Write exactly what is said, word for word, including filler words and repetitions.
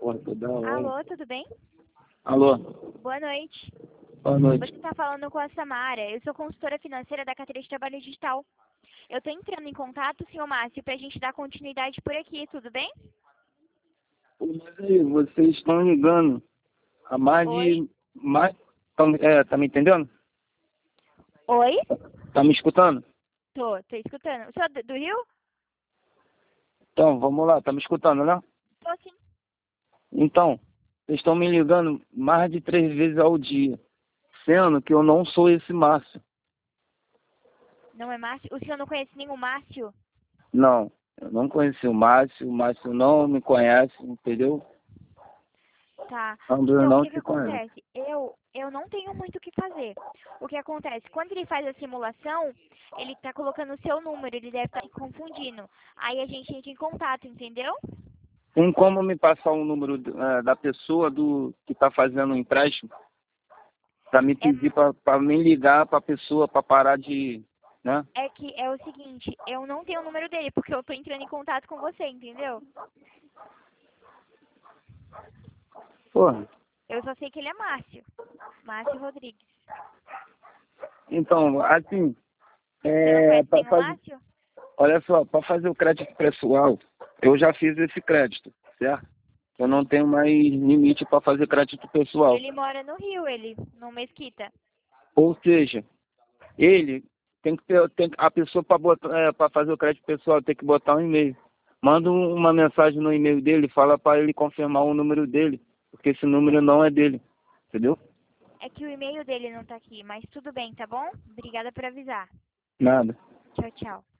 porra toda hora. Alô, tudo bem? Alô, Boa noite. boa noite. Você está falando com a Samara. Eu sou consultora financeira da carteira de trabalho digital. Eu estou entrando em contato, senhor Márcio, para a gente dar continuidade por aqui, tudo bem? Pô, mas aí, vocês estão ligando há mais Oi? de... Mais, tão, é, tá me entendendo? Oi? Tá me escutando? Tô, tô escutando. O senhor do do Rio? Então, vamos lá, tá me escutando, né? Tô sim. Então, vocês estão me ligando mais de três vezes ao dia, sendo que eu não sou esse Márcio. Não é Márcio? O senhor não conhece nenhum Márcio? Não, eu não conheci o Márcio, o Márcio não me conhece, entendeu? Tá. André Então, o não que que te conhece. acontece? Eu, eu não tenho muito o que fazer. O que acontece? Quando ele faz a simulação, ele tá colocando o seu número, ele deve estar confundindo. Aí a gente entra em contato, entendeu? Tem como me passar o número eh, da pessoa do que está fazendo o empréstimo? Para me É, pedir para me ligar para a pessoa para parar de, né? é que é o seguinte, eu não tenho o número dele, porque eu tô entrando em contato com você, entendeu? Porra. Eu só sei que ele é Márcio. Márcio Rodrigues. Então, assim, Você não é, conhece para nenhum fazer, Márcio? olha só, para fazer o crédito pessoal, eu já fiz esse crédito, certo? Eu não tenho mais limite para fazer crédito pessoal. Ele mora no Rio, ele, no Mesquita. Ou seja, ele tem que ter, tem, a pessoa para botar, é, para fazer o crédito pessoal tem que botar um e-mail. Manda um- uma mensagem no e-mail dele, fala para ele confirmar o número dele, porque esse número não é dele, entendeu? É que o e-mail dele não tá aqui, mas tudo bem, tá bom? Obrigada por avisar. Nada. Tchau, tchau.